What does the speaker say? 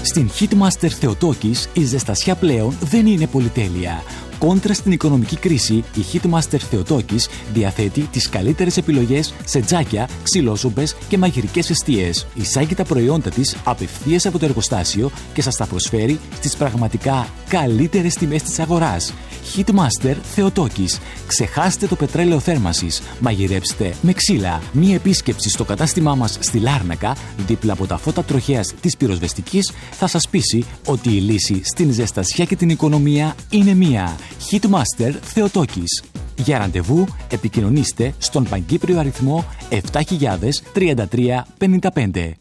Στην Hitmaster Θεοτόκης η ζεστασιά πλέον δεν είναι πολυτέλεια. Κόντρα στην οικονομική κρίση, η Hitmaster Θεοτόκης διαθέτει τις καλύτερες επιλογές σε τζάκια, ξυλόζωμπες και μαγειρικές εστίες. Εισάγει τα προϊόντα της απευθείας από το εργοστάσιο και σας τα προσφέρει στις πραγματικά καλύτερες τιμές της αγοράς. Hitmaster Θεοτόκης. Ξεχάστε το πετρέλαιο θέρμασης. Μαγειρέψτε με ξύλα. Μία επίσκεψη στο κατάστημά μας στη Λάρνακα, δίπλα από τα φώτα τροχέας της πυροσβεστικής, θα σας πείσει ότι η λύση στην ζεστασιά και την οικονομία είναι μία. Hitmaster Θεοτόκης. Για ραντεβού επικοινωνήστε στον παγκύπριο αριθμό 703355.